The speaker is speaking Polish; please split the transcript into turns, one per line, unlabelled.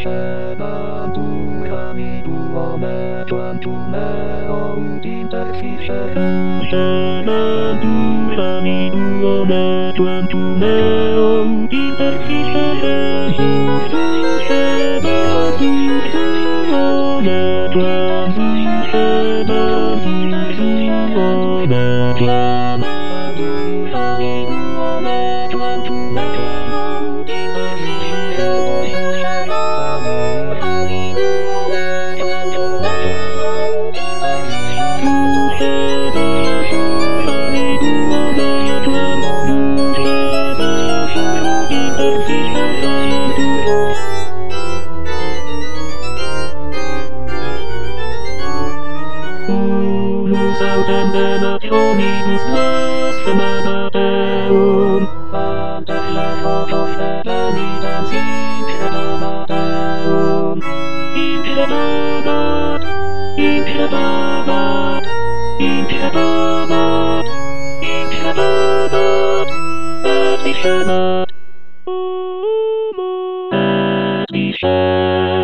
Sheban tu Hamidu Ome Tuan tu Meo Interfiche Sheban tu Hamidu Ome Tuan tu Meo Interfiche Sheban tu Ome Tuan tu Sheban tu Ome Tuan Sautendena Dominus blasphema Deum Ante fotos Deus Deum Imperabat Imperabat Imperabat Imperabat Et Vishabat Et Vishabat